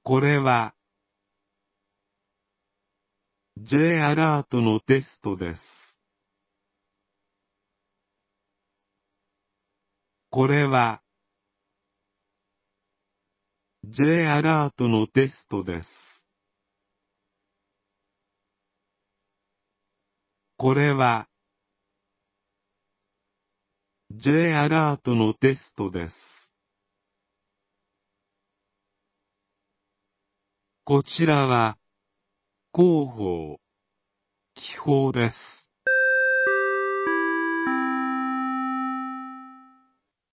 これは J アラートのテストです。これは J アラートのテストです。これは J アラートのテストです。こちらは広報、記法です。